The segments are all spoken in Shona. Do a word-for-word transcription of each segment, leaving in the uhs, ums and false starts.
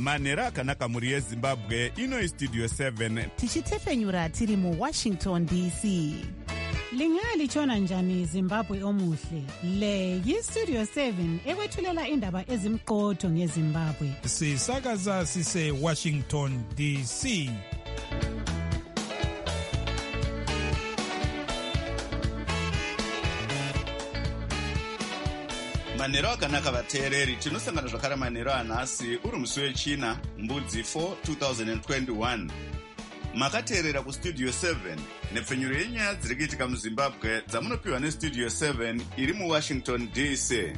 manhero akanaka mhuri yezimbabwe. Ino Studio seven tichitefenyura tiri muWashington D C. Lingalitshona njani Zimbabwe omuhle? Le yiStudio seven ekwethulela indaba ezimqotho ngeZimbabwe. Sisakaza sise Washington D C. manhero akanaka vateereri, tinosangana zvakare manhero anhasi uri musi wechina mbudzi four two thousand twenty-one. Makateerera kuStudio seven nepfenyuro yenyaya dziri kuitika muZimbabwe dzamunopiwa neStudio seven iri muWashington D C.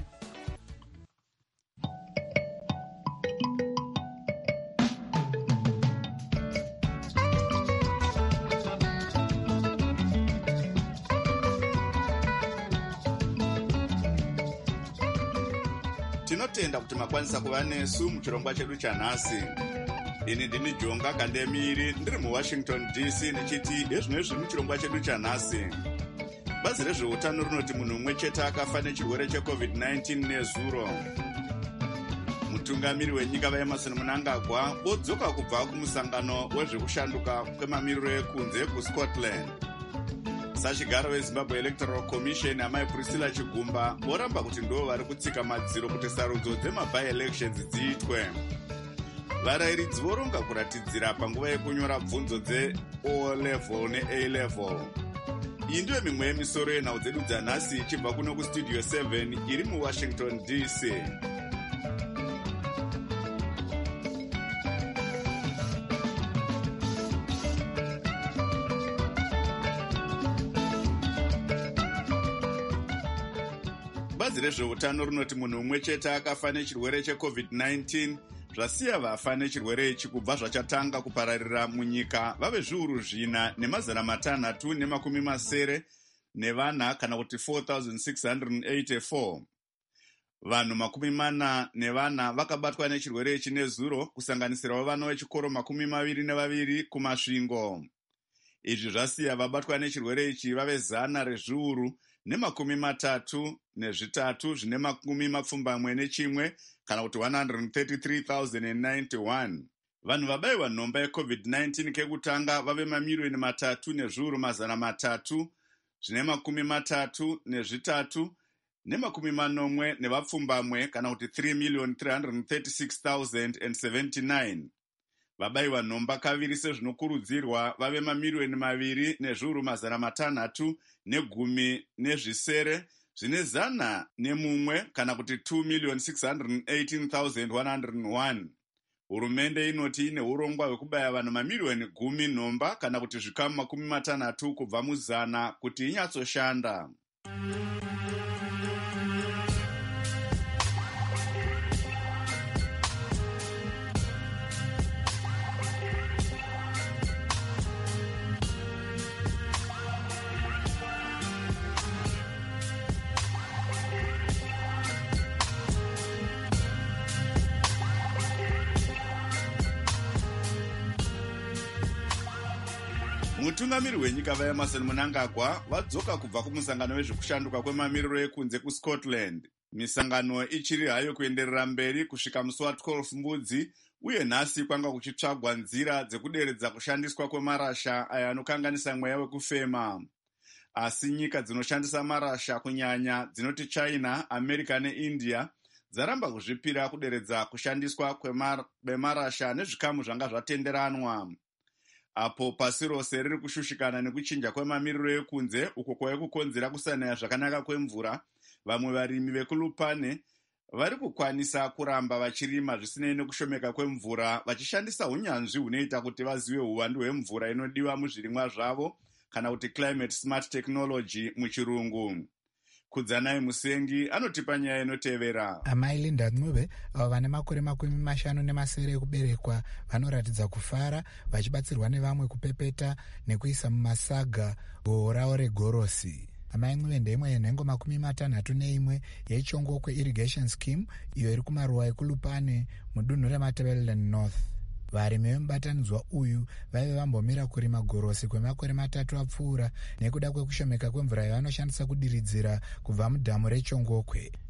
Tinotenda kuti makwanisa kuva nesu muchirongwa chedu chanhasi. Ini ndini Jonga Kandemiri ndiri muWashington D C nechiti ezvino zviri muchirongwa chedu chanhasi. Bazi rezveutano rinoti munhu umwe chete akafa nechirwere checovid nineteen nezuro. Mutungamiri wenyika vaEmmerson Mnangagwa vodzoka kubva kumusangano wezvekushanduka kwemamiriro ekunze kuScotland. Sachigaro weZimbabwe Electoral Commission amai Priscilla Chigumba voramba kuti ndo vari kutsika madziro kuti sarudzo dzema-by-elections dziitwe. Varairidzi voronga kuratidzira panguva yekunyora bvunzo dze-O level ne-A level. Iyi ndiyo mimwe yemisoro yenhau dzedu dzanhasi ichibva kuno kuStudio seven iri muWashington D C. Bazi rezveutano rinoti munhu umwe chete akafa nechirwere checovid nineteen, zvasiya vafa nechirwere ichi kubva zvachatanga kupararira munyika vave zviuru zvina nemazana matanhatu nemakumi masere nevana kana kuti four thousand six hundred eighty-four. Vanhu makumi mana nevana vakabatwa nechirwere ichi nezuro, kusanganisirawo vana vechikoro makumi maviri nevaviri kumasvingo. Izvi zvasiya vabatwa nechirwere ichi vave zana rezviuru nemakumi matatu nezvitatu zvine makumi mapfumbamwe nechimwe kana kuti one hundred thirty-three thousand ninety-one. Vanhu vabayiwa nhomba yecovid nineteen kekutanga vave mamiliyoni matatu nezviuru mazana matatu zvine makumi matatu nezvitatu nemakumi manomwe nevapfumbamwe kana kuti three million three hundred thirty-six thousand seventy-nine. Vabayiwa nhomba kaviri sezvinokurudzirwa vave mamiliyoni maviri nezviuru mazana matanhatu negumi nezvisere zvine zana nemumwe kana kuti two million six hundred eighteen thousand one hundred one. Hurumende inoti ine urongwa hwekubaya vanhu mamiliyoni gumi nhomba kana kuti zvikamu makumi matanhatu kubva muzana kuti inyatsoshanda. Mutungamiri wenyika vaEmmerson Mnangagwa vadzoka kubva kumusangano wezvekushanduka kwemamiriro ekunze kuScotland. Misangano ichiri hayo kuenderera mberi kusvika musi wa12 mbudzi, uye nhasi kwanga kuchitsvagwa nzira dzekuderedza kushandiswa kwemarasha aya anokanganisa mweya wekufema. Asi nyika dzinoshandisa marasha kunyanya dzinoti China, America neIndia dzaramba kuzvipira kuderedza kushandiswa kwemarasha nezvikamu zvanga zvatenderanwa. Apo pasi rose riri kushushikana nekuchinja kwemamiriro ekunze uko kwave kukonzera kusanaya zvakanaka kwemvura, vamwe varimi vekulupane vari kukwanisa kuramba vachirima zvisinei nekushomeka kwemvura vachishandisa unyanzvi hunoita kuti vazive uwandu hwemvura inodiwa muzvirimwa zvavo kana kuti climate smart technology muchirungu. Kudzanai Musengi anotipa nyaya inotevera. Amai Linda Ncube avo vane makore makumi mashanu nemasere ekuberekwa vanoratidza kufara vachibatsirwa nevamwe kupepeta nekuisa mumasaga goho ravo regorosi. Amai Ncube ndeimwe yenhengo makumi matanhatu neimwe yechongokwe irrigation scheme iyo iri kumaruwa ekulupane mudunhu reMatabeleland North. Varimi vemubatanidzwa uyu vaive vambomira kurima gorosi kwemakore matatu apfuura nekuda kwekushomeka kwemvura yavanoshandisa kudiridzira kubva mudhamu rechongokwe.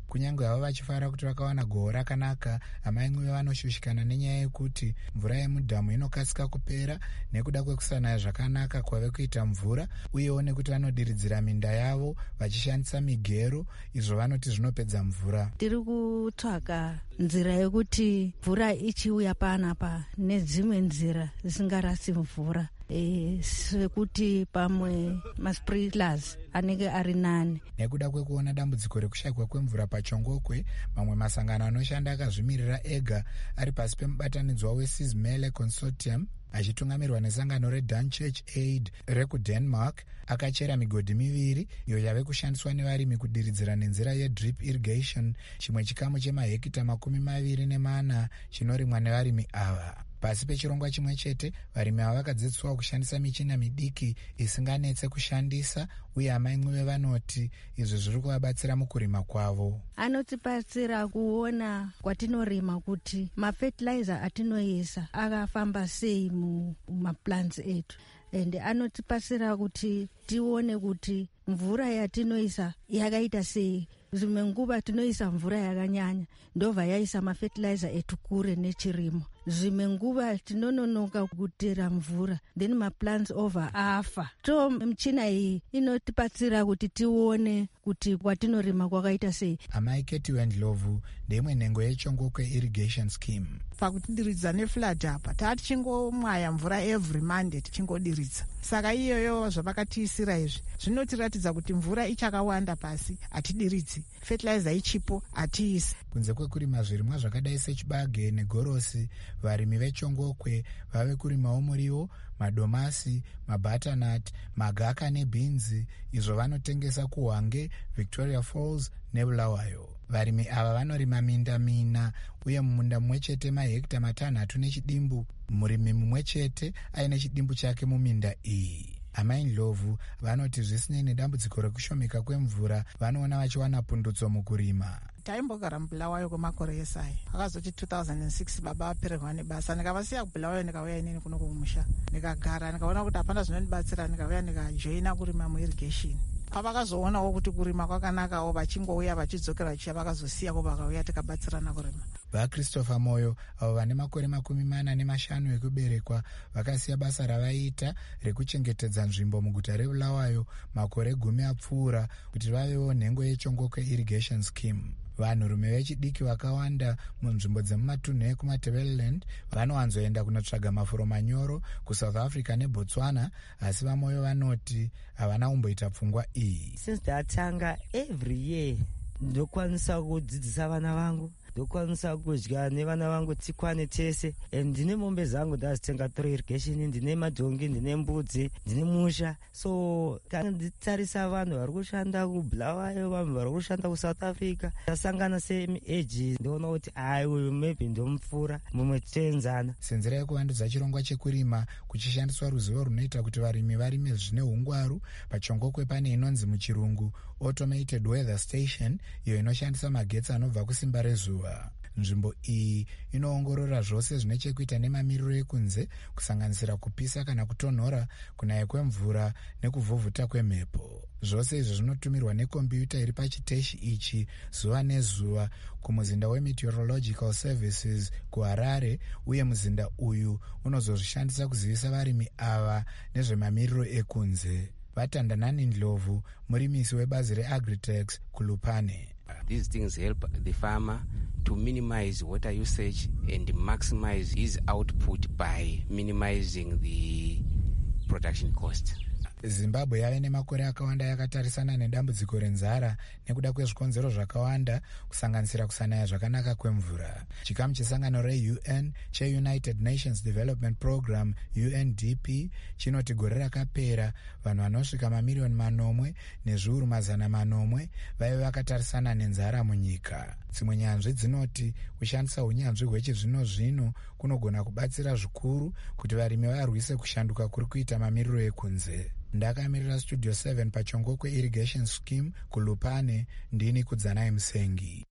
kunyange havo vachifara kuti vakawana gohwo rakanaka. amai mwe vanoshushikana nenyaya yekuti mvura yemudhamu inokasika kupera nekuda kwekusanaya zvakanaka kwave kuita mvura, uyewo nekuti vanodiridzira minda yavo vachishandisa migero, izvo vanoti zvinopedza mvura. Tiri kutsvaga nzira yekuti mvura ichiuya panapa nedzimwe nzira zisingarasi mvura, e, sekuti pamwe masprinklers anenge ari nani. Nekuda kwekuona dambudziko rekushayikwa kwemvura pachongokwe, mamwe masangano anoshanda akazvimirira ega ari pasi pemubatanidzwa weSysmele Consortium achitungamirwa nesangano reDan Church Aid rekuDenmark akachera migodhi miviri iyo yave kushandiswa nevarimi kudiridzira nenzira yedrip irrigation, chimwe chikamu chemahekita makumi maviri nemana chinorimwa nevarimi ava. Pasi pechirongwa chimwe chete, varimi ava vakadzidziswa kushandisa michina midiki isinganetse kushandisa, uye amai mwe vanoti izvi zviri kuvabatsira mukurima kwavo. Anotibatsira kuona kwatinorima kuti mafertilizer atinoisa akafamba sei mumaplants etu, ende anotibatsira kuti tione kuti mvura yatinoisa yakaita sei. Zvimwe nguva tinoisa mvura yakanyanya ndobva yaisa mafertilizer etu kure nechirimo. Zvimwe nguva tinononoka kutera mvura then maplants over afa. To michina iyi inotibatsira kuti tione kuti kwatinorima kwakaita sei. Amai Keti Wendlovu ndimwe nhengo yechongokwe irrigation scheme. Pakutidiridza neflood apa tatichingomwaya mvura every Monday tichingodiridza. Saka iyoyo zvavakatiisira izvi zvinotiratidza kuti mvura ichakawanda pasi atidiridzi, fertilizer ichipo atiisi. Kunze kwekurima zvirimwa zvakadai sechibage negorosi, varimi vechongokwe vave kurimawo muriwo, madomasi, mabutternut, magaka nebhinzi, izvo vanotengesa kuHwange, Victoria Falls neBulawayo. Varimi ava vanorima minda mina, uye mumunda mumwe chete mahekita matanhatu nechidimbu, murimi mumwe chete aine chidimbu chake muminda iyi. Amai Ndlovu vanoti zvisinei nedambudziko rekushomeka kwemvura, vanoona vachiwana pundutso mukurima. Taimbogara muBulawayo kwemakore esai, akazoti two thousand six baba vapererwa nebasa, ndikavasiya kuBulawayo ndikauya inini kuno kumusha, ndikagara ndikaona kuti hapana zvinondibatsira, ndikauya ndikajoina kurima muirrigation. Pavakazoonawo kuti kurima kwakanakawo, vachingouya vachidzokera vachiya vakazosiyako, vakauya tikabatsirana kurima. VaChristopher Moyo avo vane makore makumi mana nemashanu ekuberekwa vakasiya basa ravaiita rekuchengetedza nzvimbo muguta reBulawayo makore gumi apfuura kuti vavewo nhengo yechongokwe irrigation scheme. Vanhurume vechidiki vakawanda munzvimbo dzemumatunhu ekumaTebeleland vanowanzoenda kunotsvaga mafuro manyoro kuSouth Africa neBotswana, asi vaMoyo vanoti havana kumboita pfungwa iyi. Since ndatanga every year ndokwanisa kudzidzisa vana vangu, ndokwanisa kudya nevana vangu tikwane tese. Ndine mombe zangu ndazitenga through irrigation, ndine madhongi, ndine mbudzi, ndine musha. So kana nditarisa vanhu vari kushanda kuBulawayo, vanhu vari kushanda kuSouth Africa, tasangana same age, ndoona kuti ai uyu maybe ndomupfuura, mumwe tenzana. Senzera yekuvandudza chirongwa chekurima kuchishandiswa ruzivo runoita kuti varimi varime zvine hungwaru, pachongokwe pane inonzi muchirungu automated weather station, iyo inoshandisa magetsi anobva kusimba rezuva. Nzvimbo iyi inoongorora zvose zvine chekuita nemamiriro ekunze, kusanganisira kupisa kana kutonhora, kunaya kwemvura nekuvhuvhuta kwemhepo. Zvose izvi zvinotumirwa nekombiyuta iri pachiteshi ichi zuva nezuva kumuzinda weMeteorological Services kuHarare, uye muzinda uyu unozozvishandisa kuzivisa varimi ava nezvemamiriro ekunze. Vatandanani Ndlovu, murimisi webazi reAgritex kuLupane. These things help the farmer to minimize water usage and maximize his output by minimizing the production cost. Zimbabwe yave nemakore akawanda yakatarisana nedambudziko renzara nekuda kwezvikonzero zvakawanda kusanganisira kusanaya zvakanaka kwemvura. Chikamu chesangano reU N cheUnited Nations Development Program U N D P chinoti gore rakapera vanhu vanosvika mamiliyoni manomwe nezviuru mazana manomwe vaive vakatarisana nenzara munyika. Dzimwe nyanzvi dzinoti kushandisa unyanzvi hwechizvino zvino kunogona kubatsira zvikuru kuti varimi varwise kushanduka kuri kuita mamiriro ekunze. Ndakamirira Studio seven pachongokwe irrigation scheme kuLupane, ndini Kudzanai Musengi.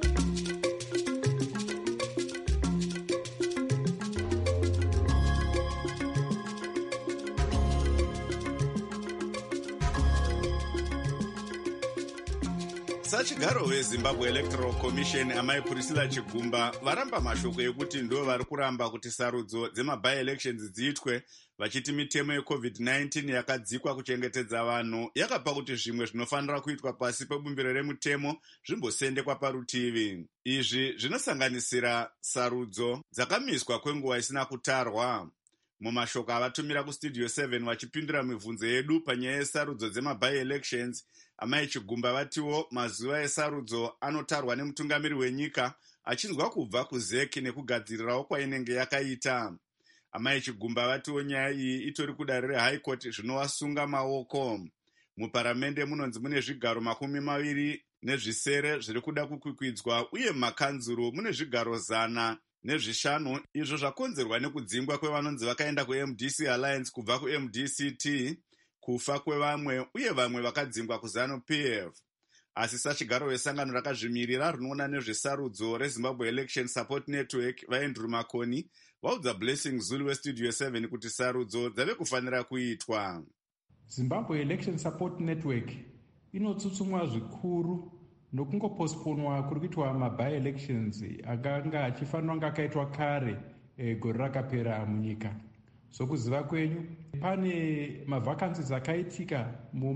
sachigaro wezimbabwe electoral commission amai Priscilla Chigumba varamba mashoko ekuti ndo vari kuramba kuti sarudzo dzemabi-elections dziitwe, vachiti mitemo yecovid nineteen yakadzikwa kuchengetedza vanhu yakapa kuti zvimwe zvinofanira kuitwa pasi pebumbiro remutemo zvimbosendekwa parutivi. Izvi zvinosanganisira sarudzo dzakamiswa kwenguva isina kutarwa. Mumashoko avatumira kustudio seven vachipindura mibvunzo yedu panyaya yesarudzo dzemabi-elections, amai Chigumba vatiwo mazuva esarudzo anotarwa nemutungamiri wenyika achinzwa kubva kuzeki nekugadzirirawo kwainenge yakaita. Amai Chigumba vatiwo nyaya iyi itori kudare rehigh court zvinovasunga maoko. Muparamende munonzi mune zvigaro makumi maviri nezvisere zviri kuda kukwikwidzwa, uye mumakanzuro mune zvigaro zana nezvishanu, izvo zvakonzerwa nekudzingwa kwevanonzi vakaenda kuM D C Alliance kubva kuM D C T, kufa kwevamwe uye vamwe vakadzingwa kuZanu P F. Asi sachigaro wesangano rakazvimirira rinoona nezvesarudzo reZimbabwe Election Support Network vaAndrew Makoni vaudza Blessing Zulu westudio seven kuti sarudzo dzave kufanira kuitwa. Zimbabwe Election Support Network inotsutsumwa zvikuru nokungoposponwa kuri kuitwa mabi-elections akanga achifanira kunge akaitwa kare e, gore rakapera munyika. Sokuziva kwenyu, pane mavacancies akaitika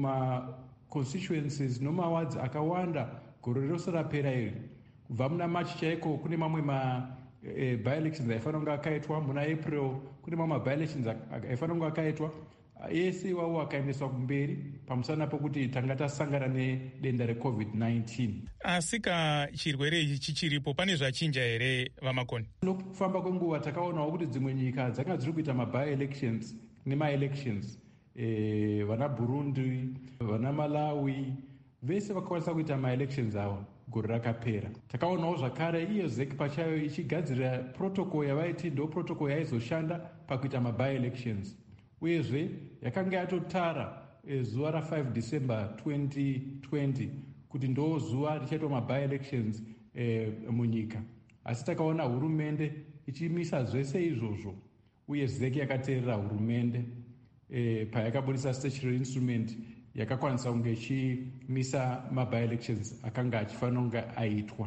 muma-constituencies nomawards akawanda gore rose rapera iri. Kubva muna March chaiko kune mamwe ma-bi-elections e, aifanira kunge akaitwa, muna April kune mamwe ma-bi-elections aifanira kunge akaitwa. Ese iwawo akaendeswa kumberi pamusana pokuti tanga tasangana nedenda recovid nineteen. Asi ka chirwere ichi chichiripo pane zvachinja here vamakoni? Nokufamba kwenguva takaonawo kuti dzimwe nyika dzanga dziri kuita mabi-elections nema-elections. E, vana Burundi, vana Malawi, vese vakakwanisa kuita ma-elections avo gore rakapera. Takaonawo zvakare iyo zeki pachayo ichigadzira protocol yavaiti ndo protocol yaizoshanda pakuita mabi-elections. Uyezve yakanga yatotara e, zuva ra-five December twenty twenty kuti ndo zuva richaitwa mabi-elections e, munyika. Asi takaona hurumende ichimisa zvese izvozvo, uye zeki yakateerera hurumende e, payakabudisa statutory instrument yakakwanisa kunge ichimisa mabi-elections akanga achifanira kunge aitwa.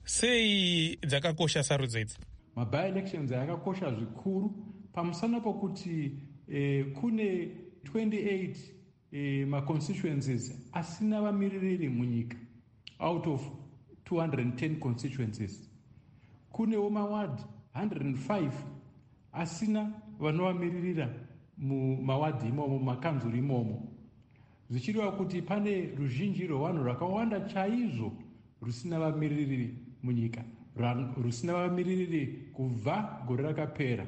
Sei dzakakosha sarudzo idzi? Mabi-elections ayakakosha zvikuru pamusana pokuti Eh, kune twenty-eight eh, ma-constituencies asina vamiririri munyika out of two hundred ten constituencies. Kunewo maward one hundred five asina vanovamiririra mumawadhi imomo, mumakanzuri imomo, zvichireva kuti pane ruzhinji rwevanhu rwakawanda chaizvo rusina vamiririri munyika, rusina vamiririri kubva gore rakapera.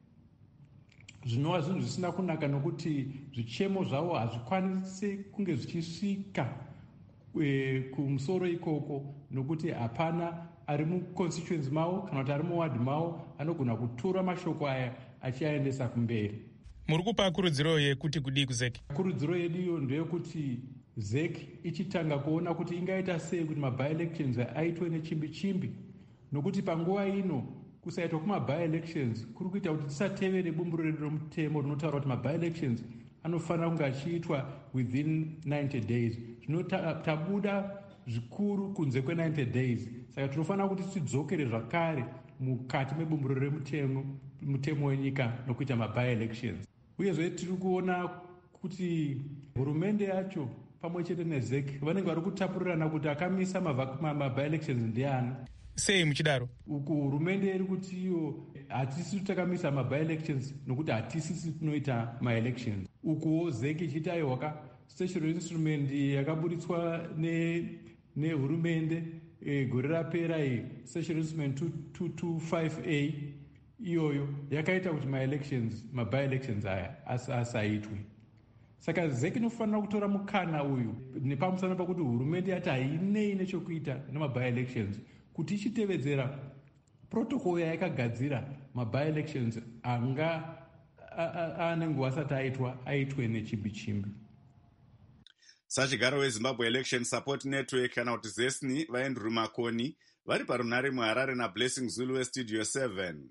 Zvinova zvinhu zvisina kunaka nokuti zvichemo zvavo hazvikwanisi kunge zvichisvika e, kumusoro ikoko, nokuti hapana ari muconstituency mavo kana kuti ari muwadi mavo anogona kutora mashoko aya achiaendesa kumberi. Muri kupa kurudziro yekuti kudii kuzeki? Kurudziro yedu iyo ndeyekuti zeki ichitanga kuona kuti ingaita sei kuti mabi-elections aitwe nechimbi chimbi, nokuti panguva ino kusaitwa kwemabi-elections kuri kuita kuti tisatevere bumbiro redu romutemo rinotaura kuti mabi-elections anofanira kunge achiitwa within ninety days. Zvino tabuda zvikuru kunze kwe-ninety days, saka tinofanira kuti tidzokere zvakare mukati mebumbiro remutemo mutemo wenyika nokuita mabi-elections. Uyezve tiri kuona kuti hurumende yacho pamwe chete nezeki vanenge vari kutapurirana kuti akamisa mabi-elections ndiani. Sei muchidaro? Uku hurumende iri kuti iyo hatisi takamisa mabi-elections nokuti hatisisi tinoita ma-elections. Ukuwo zeki ichiti aiwaka statutory instrument yakaburitswa nehurumende e, gore rapera iyi, statutory instrument two twenty-five A iyoyo yakaita kuti ma-elections mabi-elections aya asaitwe. Saka zeki inofanira kutora mukana uyu nepamusana pakuti hurumende yati hainei nechekuita nemabi-elections, kuti ichitevedzera protocol yayakagadzira mabi-elections anga ane nguva asati aitwa aitwe nechimbi chimbi. Sachigaro weZimbabwe Election Support Network kana kuti zesni vaAndrew Makoni vari parunare muHarare naBlessing Zulu westudio seven.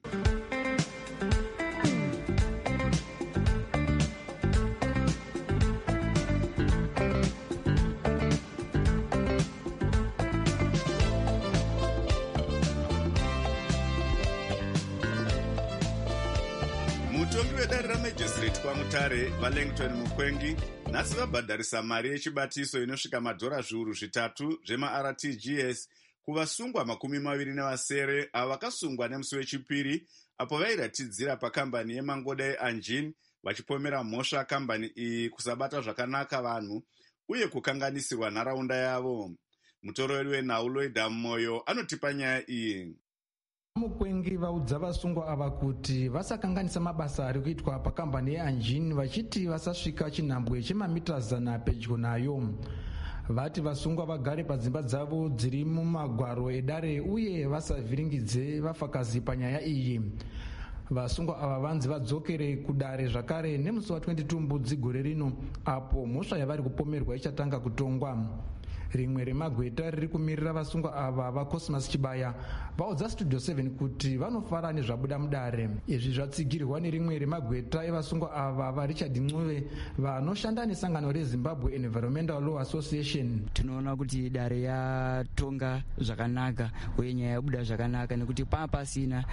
Bridget Mutare, Wellington Mukwengi nhasi vabhadharisa mari yechibatiso inosvika madhora zviuru zvitatu zvema-R T G S kuvasungwa makumi maviri nevasere avo vakasungwa nemusi wechipiri apo vairatidzira pakambani yemangoda yeAnjin vachipomera mhosva kambani iyi kusabata zvakanaka vanhu uye kukanganisirwa nharaunda yavo. Mutorori wenhau Loida Moyo anotipa nyaya iyi. Mukwengi vaudza vasungwa ava kuti vasakanganisa mabasa ari kuitwa pakambani yeAnjin vachiti vasasvika chinhambwe chemamita zana pedyo nayo. Vati vasungwa vagare padzimba dzavo dziri mumagwaro edare uye vasavhiringidze vafakazi panyaya iyi. Vasungwa ava vanzi vadzokere kudare zvakare nemusi wa22 Mbudzi gore rino apo mhosva yavari kupomerwa ichatanga kutongwa. Rimwe remagweta riri kumirira vasungwa ava vaCosmas Chibaya vaudza Studio seven kuti vanofara nezvabuda mudare. Izvi zvatsigirwa nerimwe remagweta evasungwa ava vaRichard Ncube vanoshanda nesangano reZimbabwe Environmental Law Association. Tinoona kuti dare yatonga zvakanaka uye nyaya yabuda zvakanaka nekuti paa pasina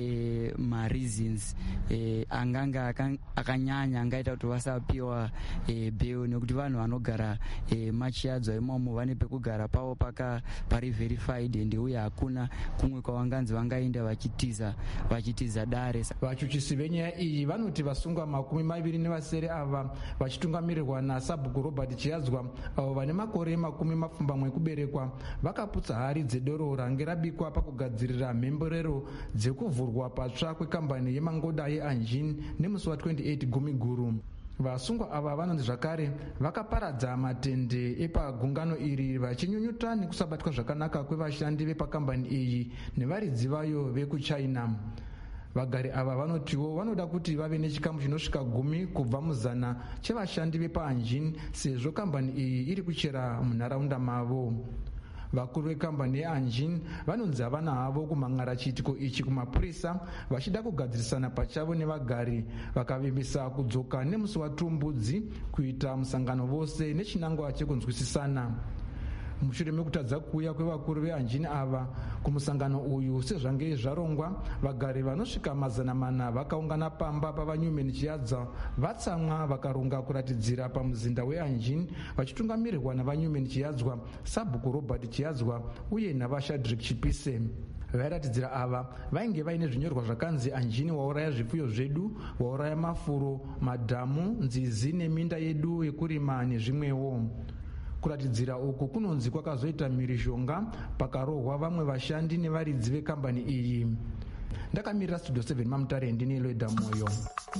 e, ma-reasons e, anganga akanyanya angaita kuti vasapiwa e, bail nekuti vanhu vanogara e, machiadzwa imomo vane pekugara pavo paka pari verified ende uye hakuna kumwe kwavanganzi vangaenda vachitiza vachitiza dare. Vachuchisi venyaya iyi vanoti vasungwa makumi maviri nevasere ava vachitungamirirwa naSabhuku Robert Chiadzwa avo vane makore makumi mapfumbamwe kuberekwa vakaputsa hari dzedoro range rabikwa pakugadzirira mhemberero dzekuvhurwa patsva kwekambani yemangoda yeAnjin nemusi wa28 Gumiguru. Vasungwa ava vanonzi zvakare vakaparadza matende epagungano iri vachinyunyuta nekusabatwa zvakanaka kwevashandi vepakambani iyi nevaridzi vayo vekuChina. Vagari ava vanotiwo vanoda kuti vave nechikamu chinosvika gumi kubva muzana chevashandi vepaAnjin sezvo kambani iyi iri kuchera munharaunda mavo. Vakuru vekambani yeAnjin vanonzi havana havo kumhan'ara chiitiko ichi kumapurisa vachida kugadzirisana pachavo nevagari vakavimbisa kudzoka nemusi wa2 Mbudzi kuita musangano vose nechinangwa chekunzwisisana. Mushure mekutadza kuuya kwevakuru veAnjin ava kumusangano uyu sezvange zvarongwa, vagari vanosvika mazana mana vakaungana pamba pavaNewman Chiadza vatsamwa vakaronga kuratidzira pamuzinda weAnjin vachitungamirirwa navaNewman Chiadzwa, Sabhuku Robert Chiadzwa uye navaShadrack Chipise. Vairatidzira ava vainge vaine zvinyorwa zvakanzi Anjin wauraya zvipfuyo zvedu, wauraya mafuro, madhamu, nzizi neminda yedu yekurima nezvimwewo. Kuratidzira uku kunonzi kwakazoita mhirizhonga pakarohwa vamwe vashandi nevaridzi vekambani iyi. Ndakamirira Studio seven Mamutare ndine Loida Moyo.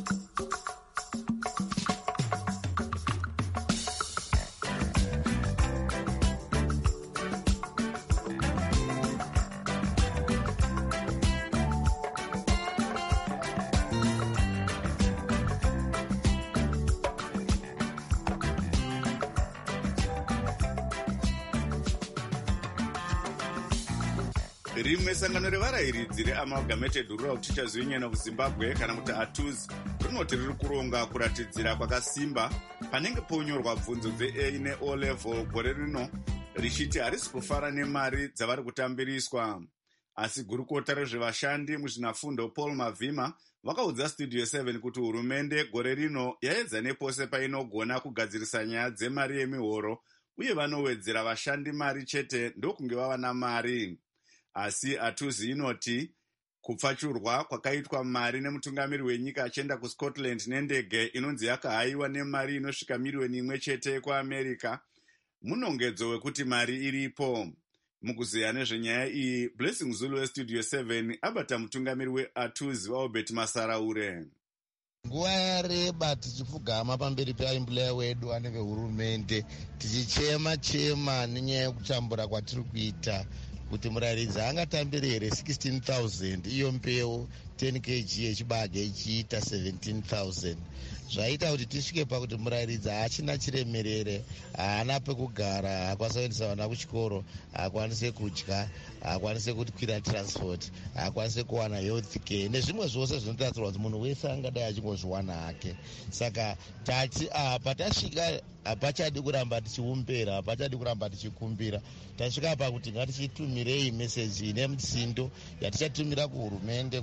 Rimwe sangano revarayiridzi reAmalgamated Rural Teachers Union of Zimbabwe kana kuti A T U Z rinoti riri kuronga kuratidzira kwakasimba panenge ponyorwa bvunzo dze-A ne-O level gore rino richiti harisi kufara nemari dzavari kutambiriswa. Asi gurukota rezvevashandi muzvinafundo Paul Mavhima vakaudza Studio seven kuti hurumende gore rino yaedza nepose painogona kugadzirisa nyaya dzemari yemihoro uye vanowedzera vashandi mari chete ndokunge vava namari. Asi A T U Z inoti kupfachurwa kwakaitwa mari nemutungamiri wenyika achienda kuScotland nendege inonzi yakahayiwa nemari inosvika miriyoni imwe chete kuAmerica munongedzo wekuti mari iripo. Mukuzeya nezvenyaya iyi, Blessing Zulu weStudio seven abata mutungamiri weA T U Z vaObert Masaraure. Nguva yareba tichipfugama pamberi peaimbulaya wedu ane vehurumende tichichema chema nenyaya yekuchambura kwatiri kuita kuti murayiridzi angatambire here sixteen thousand iyo mbeu ten kilograms yechibage ichiita seventeen thousand. Zvaita kuti tisvike pakuti murayiridzi haachina chiremerere, haana pekugara, haakwanisa kuendesa vana kuchikoro, haakwanise kudya, haakwanise kukwira transport, haakwanise kuwana health care nezvimwe zvose zvinotarisirwa kuti munhu wese angadai achingozviwana hake. Saka tati apa tasvika hapachadi kuramba tichiumbera, hapachadi kuramba tichikumbira. Tasvika pakuti ngatichitumirei meseji ine mutsindo yatichatumira kuhurumende kuti vazive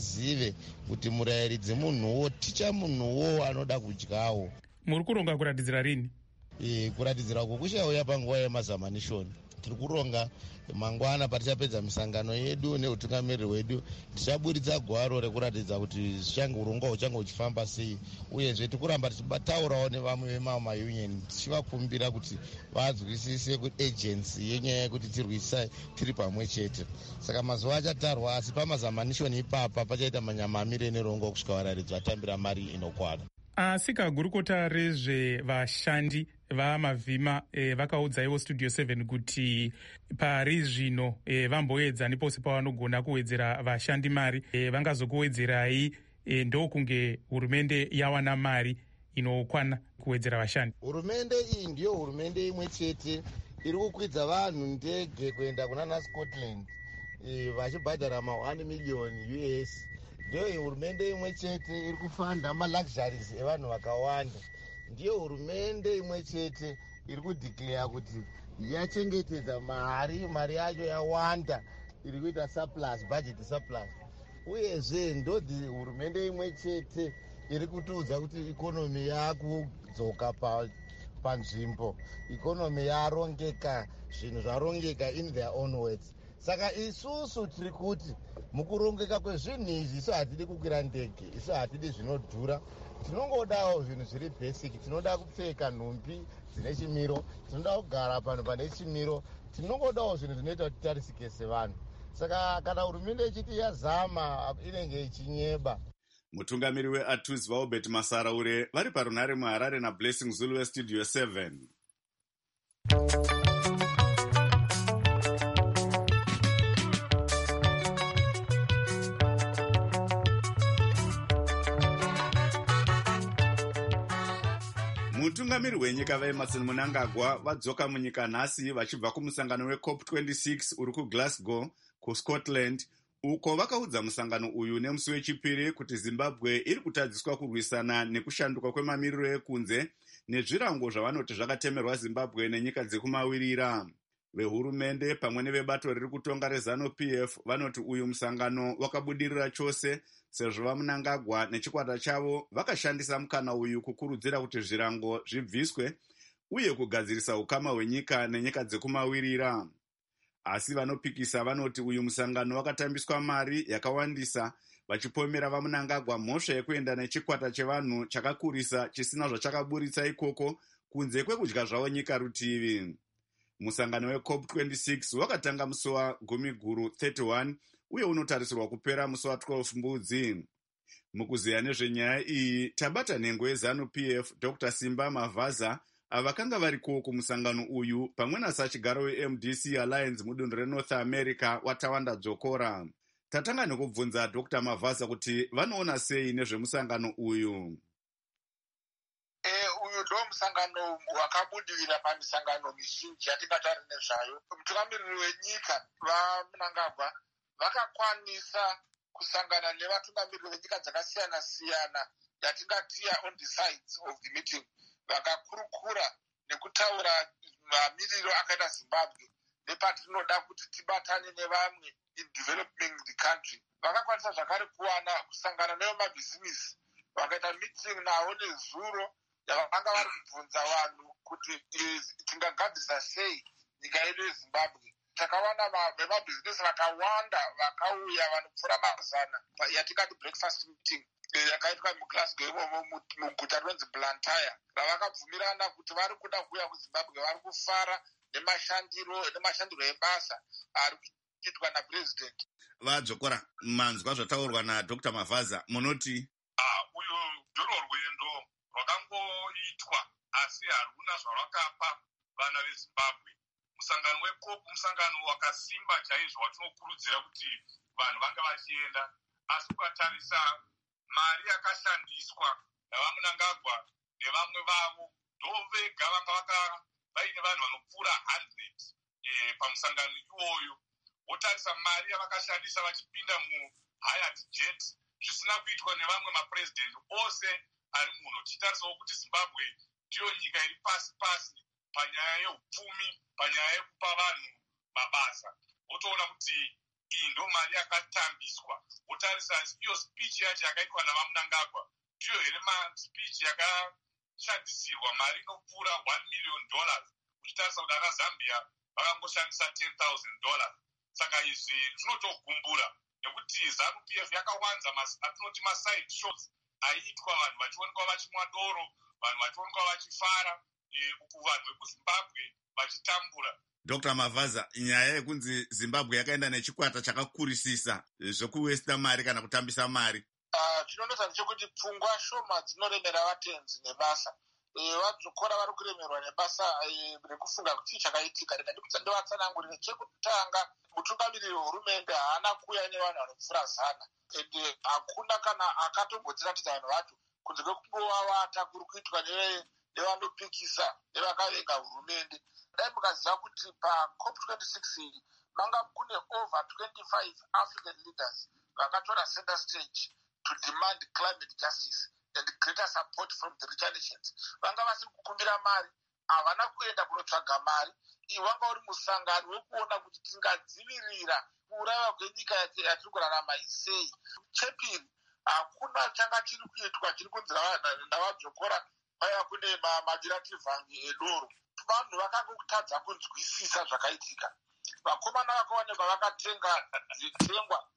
vazive kuti murayiridzi munhuwo, ticha munhuwo anoda kudyawo. Muri kuronga kuratidzira rini? E, kuratidzira uku kuchauya panguva yemazamanishoni. Tiri kuronga mangwana patichapedza misangano yedu neutungamiriri hwedu, tichaburitsa gwaro rekuratidza kuti urongwa huchange huchifamba sei, uyezve tikuramba tichitaurawo nevamwe vemamwe maunion tichivakumbira kuti vanzwisise agency yenyaya yekuti tirwisa tiri pamwe chete. Saka mazuva achatarwa, asi pamazamanishoni ipapa pachaita manyamamire nerongwa kusvika varairidzi vatambira mari inokwana. Asi kagurukota rezvevashandi vamavhima e, vakaudzaiwo studio seven kuti pari zvino e, vamboedza nepose pavanogona kuwedzera vashandi mari e, vangazokuwedzerai e, ndokunge hurumende yawana mari inokwana kuwedzera vashandi. Hurumende iyi ndiyo hurumende imwe chete iri kukwidza vanhu ndege kuenda kunana Scotland e, vachibhadhara ma one million U S. Ndiyo hurumende imwe chete iri kufanda maluxuries evanhu vakawanda. Ndiyo hurumende imwe chete iri kudeclare kuti yachengetedza mari, mari yacho yawanda, iri kuita surplus, budget surplus. Uyezve ndo hurumende imwe chete iri kutiudza kuti ikonomi yakudzoka pa panzvimbo, ikonomi yarongeka, zvinhu zvarongeka in their own words. Saka isusu tiri kuti mukurongeka kwezvinhu izvi isu hatidi kukwira ndege, isu hatidi zvinodhura, tinongodawo zvinhu zviri basic. Tinoda kupfeka nhumbi dzine chimiro, tinoda kugara panhu pane chimiro, tinongodawo zvinhu zvinoita kuti titarisike sevanhu. Saka kana hurumende ichiti yazama, inenge ichinyeba. Mutungamiri weATUS vaObert Masaraure vari parunare muHarare naBlessing Zulu weStudio seven. Mutungamiri wenyika vaEmmerson Mnangagwa vadzoka munyika nhasi vachibva kumusangano weCOP twenty-six uri kuGlasgow kuScotland, uko vakaudza musangano uyu nemusi wechipiri kuti Zimbabwe iri kutadziswa kurwisana nekushanduka kwemamiriro ekunze nezvirango zvavanoti zvakatemerwa Zimbabwe nenyika dzekumawirira. Vehurumende pamwe nevebato riri kutonga reZANU-P F vanoti uyu musangano wakabudirira chose sezvo vaMnangagwa nechikwata chavo vakashandisa mukana uyu kukurudzira kuti zvirango zvibviswe uye kugadzirisa ukama hwenyika nenyika dzekumawirira. Asi vanopikisa vanoti uyu musangano wakatambiswa mari yakawandisa, vachipomera vaMnangagwa mhosva yekuenda nechikwata chevanhu chakakurisa chisina zvachakaburitsa ikoko kunze kwekudya zvavo nyika rutivi. Musangano weCOP twenty-six wakatanga musi wagumi guru thirty-one uye unotarisirwa kupera musi wa12 mbudzi. Mukuziya nezvenyaya iyi tabata nhengo yeZANU-P F Doctor Simba Mavaza avakanga variko kumusangano uyu pamwe nasachigaro weM D C Alliance mudunhu reNorth America watawanda dzokora. Tatanga nekubvunza Doctor Mavaza kuti vanoona sei nezvemusangano uyu. Uyu ndo musangano wakabudirira pamisangano mizhinji yatingatari nezvayo. Mutungamiriri wenyika vaMnangagwa vakakwanisa kusangana nevatungamiriri venyika dzakasiyana siyana yatingatiya on the sides of the meeting, vakakurukura nekutaura mamiriro akaita Zimbabwe nepatinoda kuti tibatane nevamwe in developing the country. Vakakwanisa zvakare kuwana kusangana nevo mabhizinisi, vakaita meeting nawo nezuro yavanga vari kubvunza vanhu kuti tingagadzirisa sei nyika yedu yeZimbabwe. Takawana vemabhizinesi vakawanda vakauya vanopfuura mazana yatingati breakfast meeting yakaitwa muGlasgow imomo muguta rinonzi Blantyre, ravakabvumirana kuti vari kuda kuuya kuZimbabwe, vari kufara nemashandiro nemashandiro ebasa ari kuitwa napresident. Vadzokora manzwa zvataurwa naDr Mavaza, munoti uyu ndorwo rwendo rwakangoitwa asi haruna zvarwakapa vana veZimbabwe. Musangano weCOP musangano wakasimba chaizvo watinokurudzira kuti vanhu vanga vachienda, asi ukatarisa mari yakashandiswa navaMnangagwa nevamwe vavo ndovega vanga vaine vanhu vanopfuura one hundred e, pamusangano iwoyo. Wotarisa mari yavakashandisa vachipinda muHyatt jet zvisina kuitwa nevamwe mapresident ose ari muno. Tichitarisawo kuti Zimbabwe ndiyo nyika iri pasi pasi panyaya yeupfumi, panyaya yekupa vanhu mabasa. Wotoona kuti iyi ndo mari yakatambiswa. Wotarisa iyo speech yacho yakaitwa navamunangagwa ndiyo here maspeech yakashandisirwa mari inopfuura one million dollars, uchitarisa kuti ana Zambia vakangoshandisa ten thousand dollars. Saka izvi zvinotogumbura nekuti ZANU P F yakawanza atinoti maside shows aiitwa vanhu vachionekwa vachimwa doro, vanhu vachionekwa vachifara, uku vanhu vekuzimbabwe vachitambura. Doctor Mavaza, nyaya yekunzi Zimbabwe yakaenda nechikwata chakakurisisa zvokuwesta mari kana kutambisa mari, chinonetsa ndechekuti pfungwa shoma dzinoremera vatenzi nebasa. Vadzokora vari kuremerwa nebasa rekufunga kuti chii chakaitika. Ndovatsanangurire chekutanga, mutungamiriri wehurumende haana kuuya nevanhu vanopfuura zana, ende hakuna kana akatombodziratidza vanhu vacho kunze kwekungowavata kuri kuitwa nevanopikisa nevakavenga hurumende. Dai mukaziva kuti paCOP twenty-six iyi manga kune over twenty-five African leaders vakatora center stage to demand climate justice and greater support from the richer nations. Vanga vasiri kukumbira mari, havana kuenda kunotsvaga mari. Iyi wanga uri musangano wekuona kuti tingadzivirira kuurayiwa kwenyika yatiri kurarama isei. Chepiri, hakuna changa chiri kuitwa chiri kunzira navadzokora paya kune madirativhangi edoro. Vanhu vakangokutadza kunzwisisa zvakaitika. Vakomana vakaonekwa vakatenga zvitengwa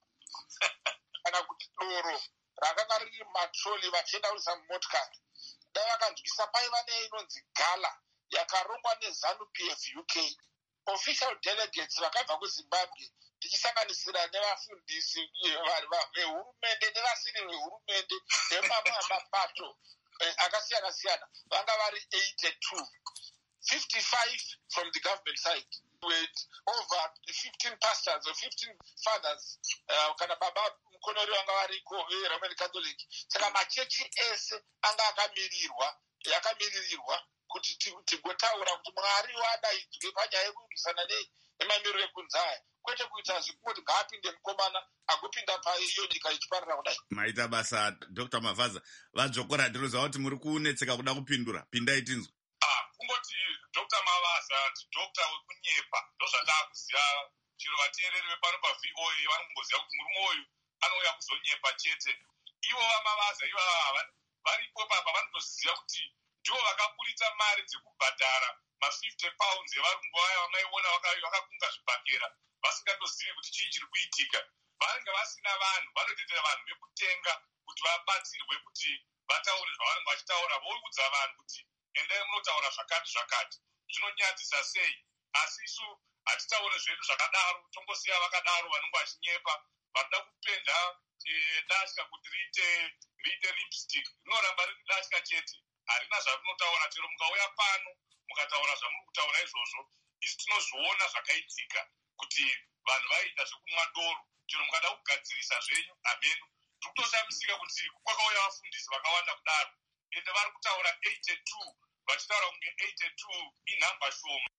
kana kuti doro rakanga riri matroli vachienda kurisa mumotikari. Dai vakanzwisa paiva neinonzi gala yakarongwa neZANU P F U K. Official delegates vakabva kuZimbabwe tichisanganisira nevafundisi vehurumende nevasiri vehurumende nemamwe amapato akasiyana siyana vanga vari eighty-two. fifty-five from the government side, with over fifteen pastors or fifteen fathers, uh, kana baba mukonori vanga variko veRoman Catholic. Saka machechi ese anga akamirirwa yakamirirwa kuti tigotaura kuti Mwari wadaidzwe panyaya yekurwisana nemamiriro ekunze aya, kwete kuita zvekuti ngaapinde mukomana agopinda paiyo nyika ichiparira kudai. Maita basa Doctor Mavaza. Vadzokora ndinoziva kuti muri kunetseka kuda kupindura, pindai tinzwe. Kungoti Doctor Mavaza Doctor wekunyepa ndozvatakuziva. Chero vateereri vepano paV O A vanongoziva kuti murume uyu anouya kuzonyepa chete. Ivo vaMavaza ivo varipo papa vanotoziva kuti ndivo vakaburitsa mari dzekubhadhara ma-fifty pounds evarungu vaya vamaiona vakakunga zvibhakera vasingatozivi kuti chii chiri kuitika. Vanenge vasina vanhu, vanotetera vanhu vekutenga kuti vabatsirwe kuti vataure zvavanenge vachitaura, voudza vanhu kuti endai munotaura zvakati zvakati. Zvinonyadzisa sei? Asi isu hatitaure zvedu zvakadaro, tongosiya vakadaro vanenge vachinyepa, vanoda kupenda datya kuti riite riite lipstick, rinoramba riri datya chete, harina zvarinotaura. Chero mukauya pano mukataura zvamuri kutaura izvozvo, isu tinozviona zvakaitika kuti vanhu vaita zvekumwa doro. Chero mukada kugadzirisa zvenyu hamenu. Tikutoshamisika kuti kwakauya vafundisi vakawanda kudaro, ende vari kutaura eighty-two, vachitaura kunge eighty-two inhamba shoma.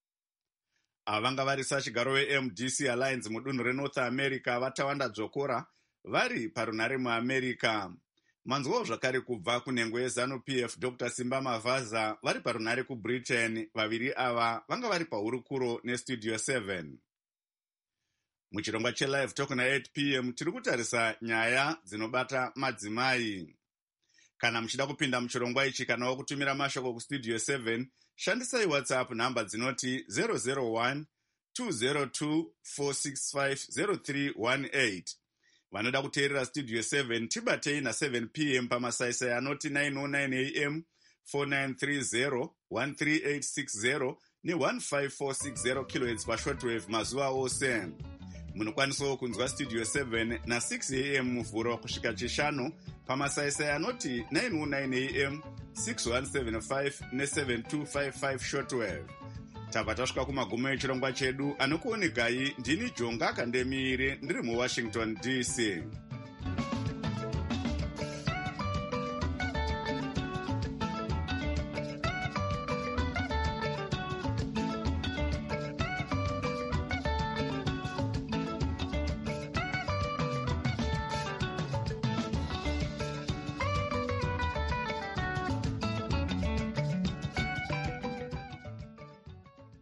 Avanga vari sachigaro weM D C Alliance mudunhu reNorth America vatawanda dzokora vari parunhare muAmerica. Manzwawo zvakare kubva kunhengo yeZANU P F Doctor Simba Mavaza vari parunhare kuBritain. Vaviri ava vanga vari pahurukuro neStudio seven. Muchirongwa cheLive Talk na-eight p m tiri kutarisa nyaya dzinobata madzimai. Kana muchida kupinda muchirongwa ichi kana wakutumira mashoko kuStudio seven, shandisai WhatsApp namba dzinoti zero zero one two zero two four six five zero three one eight. Vanoda kuteerera Studio seven tibatei na-seven p m pamasaisai anoti nine oh nine a m, four nine three zero, one three eight six zero ne one five four six zero kilohertz pashortwave mazuva ose. Munokwanisawo kunzwa Studio seven na six a m muvhuro kusvika chishanu pamasaisai anoti nine oh nine a m, six one seven five ne seven two five five shortwave. Tabva tasvika kumagumo echirongwa chedu. Anokuonekai ndini Jonga Kandemiire ndiri muWashington D C.